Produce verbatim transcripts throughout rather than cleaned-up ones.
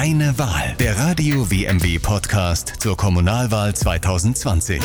Deine Wahl. Der Radio W M W Podcast zur Kommunalwahl zwanzig zwanzig.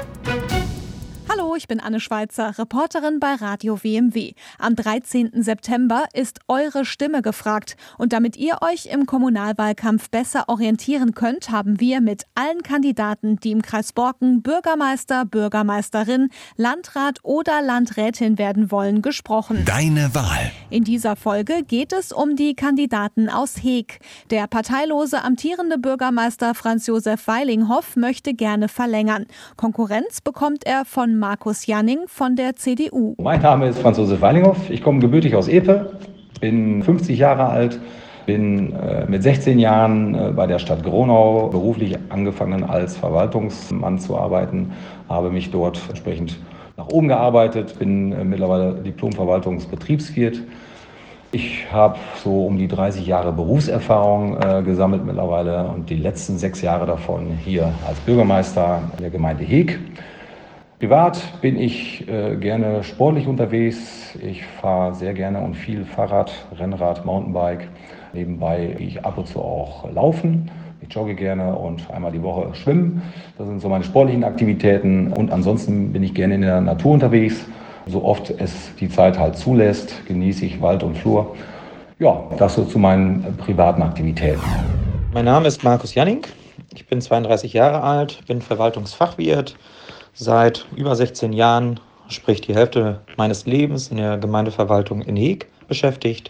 Hallo, ich bin Anne Schweizer, Reporterin bei Radio W M W. Am dreizehnten September ist eure Stimme gefragt. Und damit ihr euch im Kommunalwahlkampf besser orientieren könnt, haben wir mit allen Kandidaten, die im Kreis Borken Bürgermeister, Bürgermeisterin, Landrat oder Landrätin werden wollen, gesprochen. Deine Wahl. In dieser Folge geht es um die Kandidaten aus Heeg. Der parteilose amtierende Bürgermeister Franz-Josef Weilinghoff möchte gerne verlängern. Konkurrenz bekommt er von Markus Janning von der C D U. Mein Name ist Franz-Josef Weilinghoff. Ich komme gebürtig aus Epe, bin fünfzig Jahre alt, bin äh, mit sechzehn Jahren äh, bei der Stadt Gronau beruflich angefangen als Verwaltungsmann zu arbeiten, habe mich dort entsprechend nach oben gearbeitet, bin äh, mittlerweile Diplom-Verwaltungsbetriebswirt. Ich habe so um die dreißig Jahre Berufserfahrung äh, gesammelt mittlerweile und die letzten sechs Jahre davon hier als Bürgermeister der Gemeinde Heeg. Privat bin ich äh, gerne sportlich unterwegs. Ich fahre sehr gerne und viel Fahrrad, Rennrad, Mountainbike. Nebenbei gehe ich ab und zu auch laufen. Ich jogge gerne und einmal die Woche schwimmen. Das sind so meine sportlichen Aktivitäten. Und ansonsten bin ich gerne in der Natur unterwegs. So oft es die Zeit halt zulässt, genieße ich Wald und Flur. Ja, das so zu meinen privaten Aktivitäten. Mein Name ist Markus Janning. Ich bin zweiunddreißig Jahre alt, bin Verwaltungsfachwirt. Seit über sechzehn Jahren, sprich die Hälfte meines Lebens, in der Gemeindeverwaltung in Heeg beschäftigt.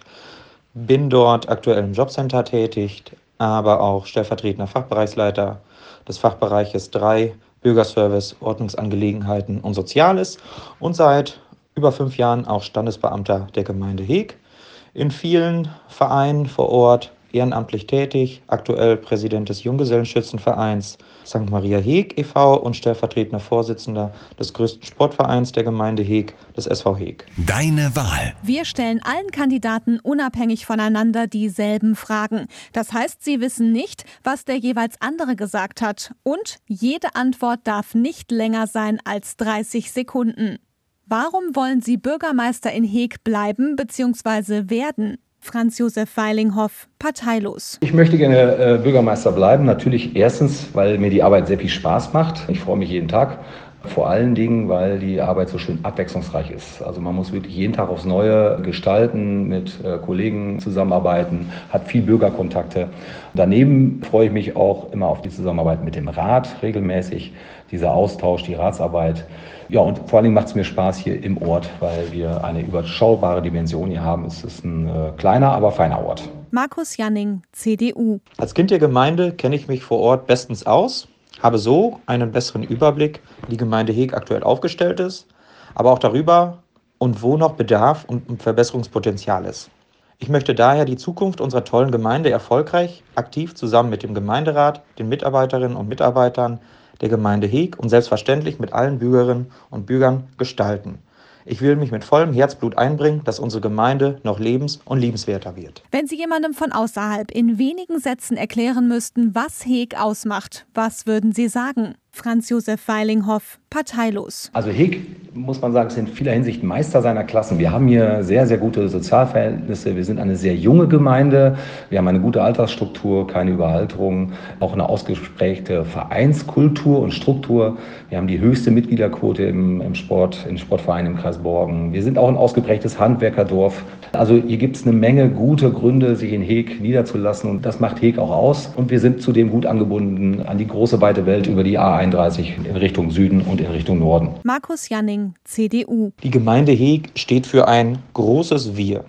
Bin dort aktuell im Jobcenter tätig, aber auch stellvertretender Fachbereichsleiter des Fachbereiches drei, Bürgerservice, Ordnungsangelegenheiten und Soziales und seit über fünf Jahren auch Standesbeamter der Gemeinde Heeg. In vielen Vereinen vor Ort ehrenamtlich tätig, aktuell Präsident des Junggesellenschützenvereins Sankt Maria Heeg e V und stellvertretender Vorsitzender des größten Sportvereins der Gemeinde Heeg, des S V Heeg. Deine Wahl. Wir stellen allen Kandidaten unabhängig voneinander dieselben Fragen. Das heißt, sie wissen nicht, was der jeweils andere gesagt hat. Und jede Antwort darf nicht länger sein als dreißig Sekunden. Warum wollen Sie Bürgermeister in Heeg bleiben bzw. werden? Franz-Josef Weilinghoff, parteilos. Ich möchte gerne äh, Bürgermeister bleiben. Natürlich erstens, weil mir die Arbeit sehr viel Spaß macht. Ich freue mich jeden Tag. Vor allen Dingen, weil die Arbeit so schön abwechslungsreich ist. Also man muss wirklich jeden Tag aufs Neue gestalten, mit äh, Kollegen zusammenarbeiten, hat viel Bürgerkontakte. Daneben freue ich mich auch immer auf die Zusammenarbeit mit dem Rat regelmäßig, dieser Austausch, die Ratsarbeit. Ja, und vor allen Dingen macht es mir Spaß hier im Ort, weil wir eine überschaubare Dimension hier haben. Es ist ein äh, kleiner, aber feiner Ort. Markus Janning, C D U. Als Kind der Gemeinde kenne ich mich vor Ort bestens aus, habe so einen besseren Überblick, wie die Gemeinde Heeg aktuell aufgestellt ist, aber auch darüber und wo noch Bedarf und Verbesserungspotenzial ist. Ich möchte daher die Zukunft unserer tollen Gemeinde erfolgreich, aktiv zusammen mit dem Gemeinderat, den Mitarbeiterinnen und Mitarbeitern der Gemeinde Heeg und selbstverständlich mit allen Bürgerinnen und Bürgern gestalten. Ich will mich mit vollem Herzblut einbringen, dass unsere Gemeinde noch lebens- und liebenswerter wird. Wenn Sie jemandem von außerhalb in wenigen Sätzen erklären müssten, was Heeg ausmacht, was würden Sie sagen? Franz-Josef Weilinghoff, parteilos. Also Heeg, muss man sagen, ist in vieler Hinsicht Meister seiner Klassen. Wir haben hier sehr, sehr gute Sozialverhältnisse. Wir sind eine sehr junge Gemeinde. Wir haben eine gute Altersstruktur, keine Überalterung, auch eine ausgeprägte Vereinskultur und Struktur. Wir haben die höchste Mitgliederquote im, im Sport, im Sportverein im Kreis Borken. Wir sind auch ein ausgeprägtes Handwerkerdorf. Also hier gibt es eine Menge gute Gründe, sich in Heeg niederzulassen. Und das macht Heeg auch aus. Und wir sind zudem gut angebunden an die große, weite Welt über die A einunddreißig in Richtung Süden und in Richtung Norden. Markus Janning, C D U. Die Gemeinde Heeg steht für ein großes Wir.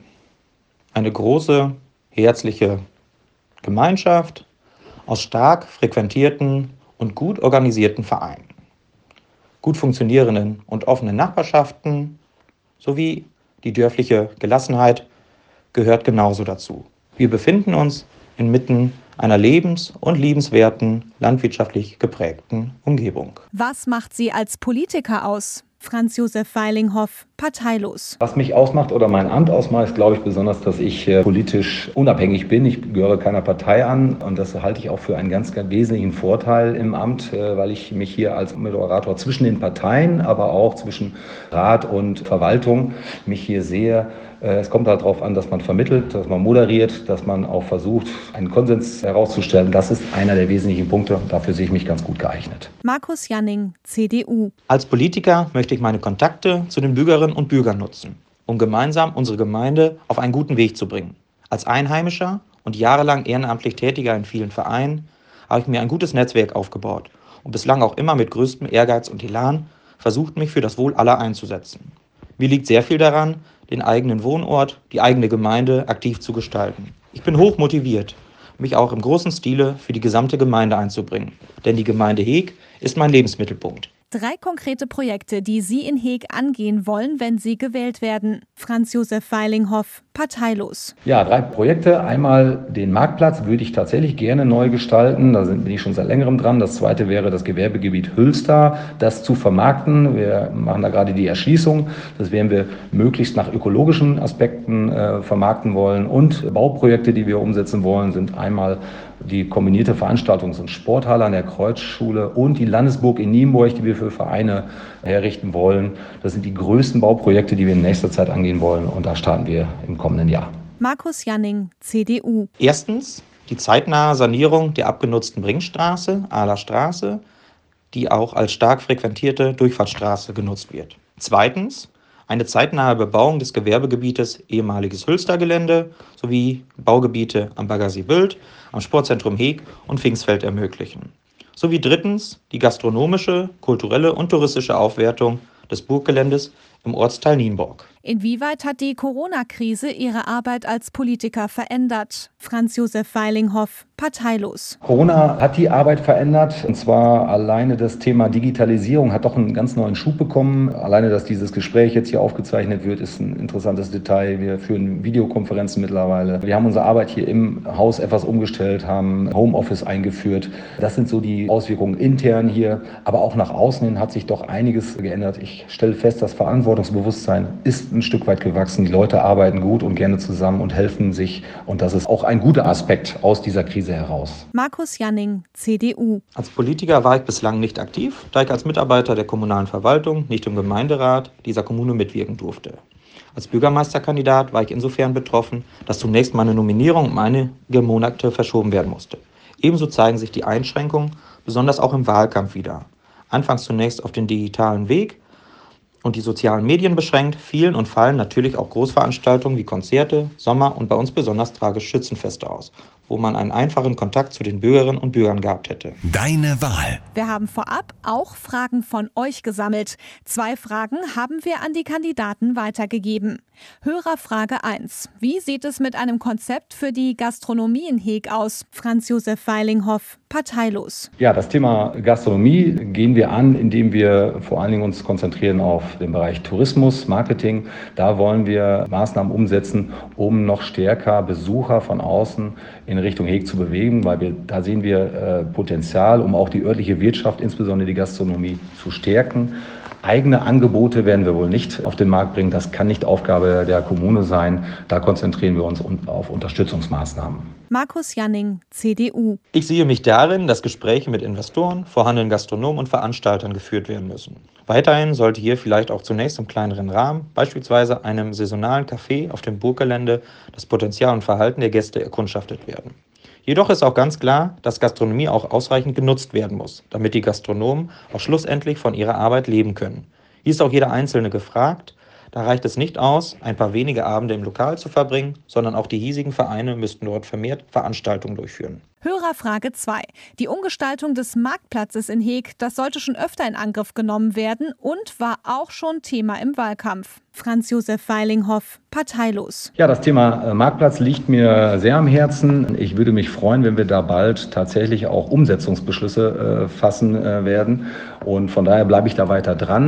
Eine große, herzliche Gemeinschaft aus stark frequentierten und gut organisierten Vereinen, gut funktionierenden und offenen Nachbarschaften sowie die dörfliche Gelassenheit gehört genauso dazu. Wir befinden uns inmitten einer lebens- und liebenswerten, landwirtschaftlich geprägten Umgebung. Was macht Sie als Politiker aus? Franz Josef Weilinghoff, parteilos. Was mich ausmacht oder mein Amt ausmacht, ist, glaube ich, besonders, dass ich äh, politisch unabhängig bin. Ich gehöre keiner Partei an und das halte ich auch für einen ganz, ganz wesentlichen Vorteil im Amt, äh, weil ich mich hier als Moderator zwischen den Parteien, aber auch zwischen Rat und Verwaltung mich hier sehe. Äh, es kommt halt darauf an, dass man vermittelt, dass man moderiert, dass man auch versucht, einen Konsens herauszustellen. Das ist einer der wesentlichen Punkte und dafür sehe ich mich ganz gut geeignet. Markus Janning, C D U. Als Politiker möchte ich meine Kontakte zu den Bürgerinnen und Bürgern nutzen, um gemeinsam unsere Gemeinde auf einen guten Weg zu bringen. Als Einheimischer und jahrelang ehrenamtlich Tätiger in vielen Vereinen habe ich mir ein gutes Netzwerk aufgebaut und bislang auch immer mit größtem Ehrgeiz und Elan versucht, mich für das Wohl aller einzusetzen. Mir liegt sehr viel daran, den eigenen Wohnort, die eigene Gemeinde aktiv zu gestalten. Ich bin hoch motiviert, mich auch im großen Stile für die gesamte Gemeinde einzubringen. Denn die Gemeinde Heeg ist mein Lebensmittelpunkt. Drei konkrete Projekte, die Sie in Heeg angehen wollen, wenn Sie gewählt werden. Franz Josef Weilinghoff, parteilos. Ja, drei Projekte. Einmal den Marktplatz würde ich tatsächlich gerne neu gestalten. Da bin ich schon seit längerem dran. Das zweite wäre das Gewerbegebiet Hülster, das zu vermarkten. Wir machen da gerade die Erschließung. Das werden wir möglichst nach ökologischen Aspekten äh, vermarkten wollen. Und Bauprojekte, die wir umsetzen wollen, sind einmal die kombinierte Veranstaltungs- und Sporthalle an der Kreuzschule und die Landesburg in Nienburg, die wir für Vereine herrichten wollen. Das sind die größten Bauprojekte, die wir in nächster Zeit angehen wollen und da starten wir im kommenden Jahr. Markus Janning, C D U. Erstens die zeitnahe Sanierung der abgenutzten Bringstraße, Ahler Straße, die auch als stark frequentierte Durchfahrtsstraße genutzt wird. Zweitens eine zeitnahe Bebauung des Gewerbegebietes ehemaliges Hülstergelände sowie Baugebiete am Baggersee Büld, am Sportzentrum Heeg und Pfingstfeld ermöglichen. Sowie drittens die gastronomische, kulturelle und touristische Aufwertung des Burggeländes im Ortsteil Nienburg. Inwieweit hat die Corona-Krise Ihre Arbeit als Politiker verändert? Franz Josef Weilinghoff, parteilos. Corona hat die Arbeit verändert, und zwar alleine das Thema Digitalisierung hat doch einen ganz neuen Schub bekommen. Alleine, dass dieses Gespräch jetzt hier aufgezeichnet wird, ist ein interessantes Detail. Wir führen Videokonferenzen mittlerweile. Wir haben unsere Arbeit hier im Haus etwas umgestellt, haben Homeoffice eingeführt. Das sind so die Auswirkungen intern hier, aber auch nach außen hin hat sich doch einiges geändert. Ich stelle fest, das Verantwortungsbewusstsein ist ein Stück weit gewachsen. Die Leute arbeiten gut und gerne zusammen und helfen sich. Und das ist auch ein guter Aspekt aus dieser Krise heraus. Markus Janning, C D U. Als Politiker war ich bislang nicht aktiv, da ich als Mitarbeiter der kommunalen Verwaltung nicht im Gemeinderat dieser Kommune mitwirken durfte. Als Bürgermeisterkandidat war ich insofern betroffen, dass zunächst meine Nominierung um einige Monate verschoben werden musste. Ebenso zeigen sich die Einschränkungen, besonders auch im Wahlkampf wieder. Anfangs zunächst auf den digitalen Weg und die sozialen Medien beschränkt, fielen und fallen natürlich auch Großveranstaltungen wie Konzerte, Sommer- und bei uns besonders tragisch Schützenfeste aus, wo man einen einfachen Kontakt zu den Bürgerinnen und Bürgern gehabt hätte. Deine Wahl. Wir haben vorab auch Fragen von euch gesammelt. Zwei Fragen haben wir an die Kandidaten weitergegeben. Hörerfrage eins. Wie sieht es mit einem Konzept für die Gastronomie in Heeg aus? Franz Josef Weilinghoff, parteilos. Ja, das Thema Gastronomie gehen wir an, indem wir vor allen Dingen uns konzentrieren auf den Bereich Tourismus, Marketing. Da wollen wir Maßnahmen umsetzen, um noch stärker Besucher von außen in Richtung Heeg zu bewegen, weil wir, da sehen wir äh, Potenzial, um auch die örtliche Wirtschaft, insbesondere die Gastronomie, zu stärken. Eigene Angebote werden wir wohl nicht auf den Markt bringen. Das kann nicht Aufgabe der Kommune sein. Da konzentrieren wir uns auf Unterstützungsmaßnahmen. Markus Janning, C D U. Ich sehe mich darin, dass Gespräche mit Investoren, vorhandenen Gastronomen und Veranstaltern geführt werden müssen. Weiterhin sollte hier vielleicht auch zunächst im kleineren Rahmen, beispielsweise einem saisonalen Café auf dem Burggelände, das Potenzial und Verhalten der Gäste erkundschaftet werden. Jedoch ist auch ganz klar, dass Gastronomie auch ausreichend genutzt werden muss, damit die Gastronomen auch schlussendlich von ihrer Arbeit leben können. Hier ist auch jeder Einzelne gefragt. Da reicht es nicht aus, ein paar wenige Abende im Lokal zu verbringen, sondern auch die hiesigen Vereine müssten dort vermehrt Veranstaltungen durchführen. Hörerfrage zwei. Die Umgestaltung des Marktplatzes in Heeg, das sollte schon öfter in Angriff genommen werden und war auch schon Thema im Wahlkampf. Franz Josef Weilinghoff, parteilos. Ja, das Thema Marktplatz liegt mir sehr am Herzen. Ich würde mich freuen, wenn wir da bald tatsächlich auch Umsetzungsbeschlüsse äh, fassen äh, werden. Und von daher bleibe ich da weiter dran.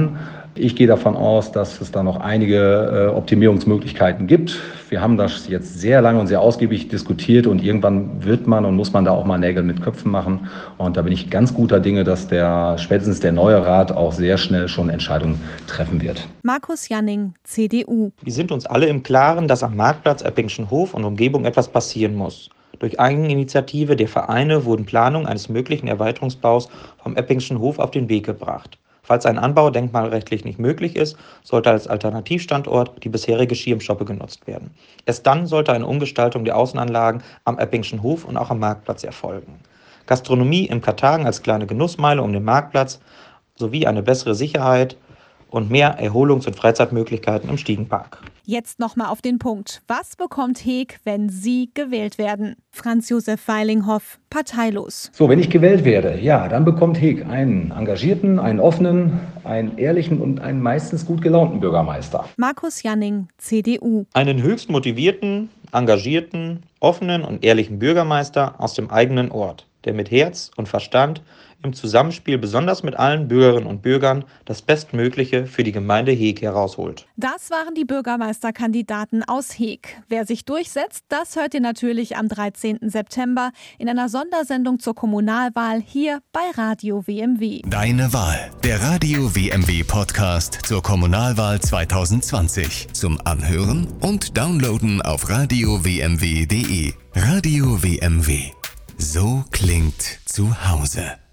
Ich gehe davon aus, dass es da noch einige äh, Optimierungsmöglichkeiten gibt. Wir haben das jetzt sehr lange und sehr ausgiebig diskutiert und irgendwann wird man und muss man da auch mal Nägel mit Köpfen machen. Und da bin ich ganz guter Dinge, dass der spätestens der neue Rat auch sehr schnell schon Entscheidungen treffen wird. Markus Janning, C D U. Wir sind uns alle im Klaren, dass am Marktplatz Eppingschen Hof und Umgebung etwas passieren muss. Durch Eigeninitiative der Vereine wurden Planungen eines möglichen Erweiterungsbaus vom Eppingschen Hof auf den Weg gebracht. Falls ein Anbau denkmalrechtlich nicht möglich ist, sollte als Alternativstandort die bisherige Schirmschoppe genutzt werden. Erst dann sollte eine Umgestaltung der Außenanlagen am Eppingschen Hof und auch am Marktplatz erfolgen. Gastronomie im Kartagen als kleine Genussmeile um den Marktplatz sowie eine bessere Sicherheit und mehr Erholungs- und Freizeitmöglichkeiten im Stiegenpark. Jetzt nochmal auf den Punkt. Was bekommt Heek, wenn Sie gewählt werden? Franz Josef Weilinghoff, parteilos. So, wenn ich gewählt werde, ja, dann bekommt Heek einen engagierten, einen offenen, einen ehrlichen und einen meistens gut gelaunten Bürgermeister. Markus Janning, C D U. Einen höchst motivierten, engagierten, offenen und ehrlichen Bürgermeister aus dem eigenen Ort, der mit Herz und Verstand im Zusammenspiel besonders mit allen Bürgerinnen und Bürgern das Bestmögliche für die Gemeinde Heek herausholt. Das waren die Bürgermeisterkandidaten aus Heek. Wer sich durchsetzt, das hört ihr natürlich am dreizehnten September in einer Sondersendung zur Kommunalwahl hier bei Radio W M W. Deine Wahl. Der Radio W M W Podcast zur Kommunalwahl zwanzig zwanzig. Zum Anhören und Downloaden auf radio w m w punkt d e. Radio W M W. So klingt zu Hause.